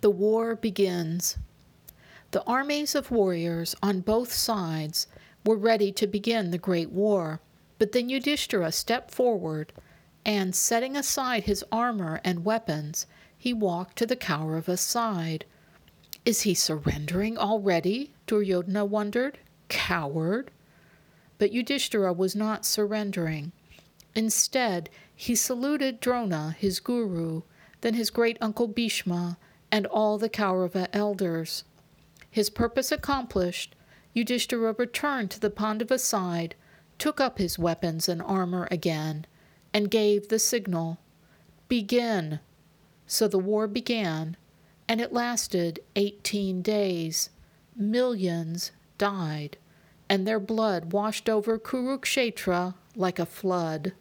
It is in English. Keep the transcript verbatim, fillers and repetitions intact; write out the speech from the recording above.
The war begins. The armies of warriors on both sides were ready to begin the great war, but then Yudhishthira stepped forward, and setting aside his armor and weapons, he walked to the Kaurava's side. Is he surrendering already? Duryodhana wondered. Coward! But Yudhishthira was not surrendering. Instead, he saluted Drona, his guru, then his great-uncle Bhishma, and all the Kaurava elders. His purpose accomplished, Yudhishthira returned to the Pandava side, took up his weapons and armor again, and gave the signal, "Begin." So the war began, and it lasted eighteen days. Millions died, and their blood washed over Kurukshetra like a flood.